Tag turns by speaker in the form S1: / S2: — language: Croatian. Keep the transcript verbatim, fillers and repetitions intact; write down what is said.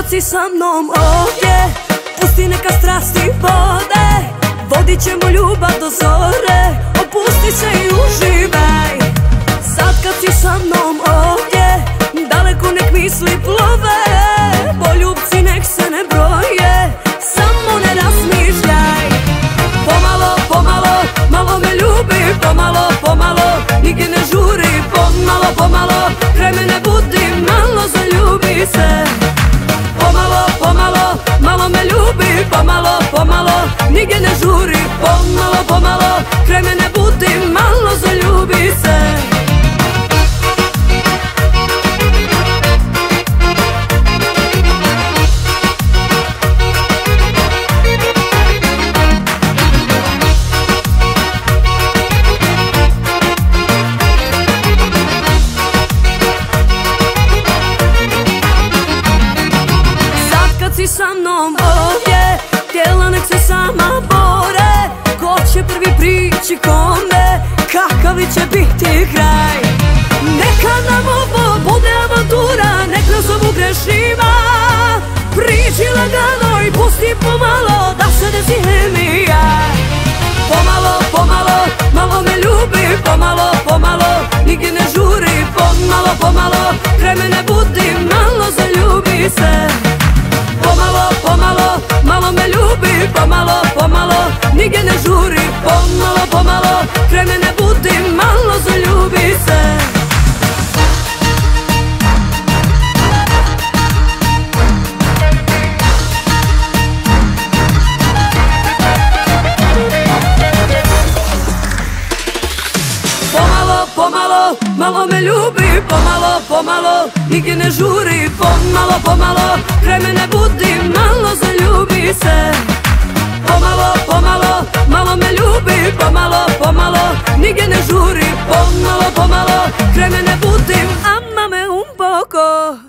S1: kad si sa mnom ovdje, pusti neka strasti vode, vodit ćemo ljubav do zore, opusti se i uživaj. Sad kad si sa mnom ovdje, daleko nek misli plove, poljubci nek se ne broje, samo ne razmišljaj. Pomalo, pomalo, malo me ljubi, pomalo, pomalo, nigdje ne žuri, pomalo, pomalo, kraj mene budi, malo zaljubi se. Pomalo, pomalo, malo me ljubi, pomalo, pomalo, nigdje ne žuri, pomalo, pomalo, kraj mene budi, malo zaljubi se. Si sa mnom ovdje, tijela nek se sama bore, ko će prvi prići kome, kakav će biti kraj. Neka nam ovo bude avantura, nek nas ovu grešima, priđi lagano i pusti pomalo da se desi hemija. Pomalo, pomalo, malo me ljubi, pomalo, pomalo, nigdje ne žuri, pomalo, pomalo, kraj mene budi, malo zaljubi se. Pomalo, pomalo, malo me ljubi, pomalo, pomalo, nigdje ne žuri, pomalo, pomalo, kraj mene budi, malo zaljubi se. Pomalo, pomalo, malo me ljubi, pomalo, pomalo, nigdje ne žuri, pomalo, pomalo, kraj mene budi, malo zaljubi se. Pomalo, pomalo, malo me ljubi, pomalo, pomalo, nigdje ne žuri, pomalo, pomalo, kraj mene budi, amame un poco.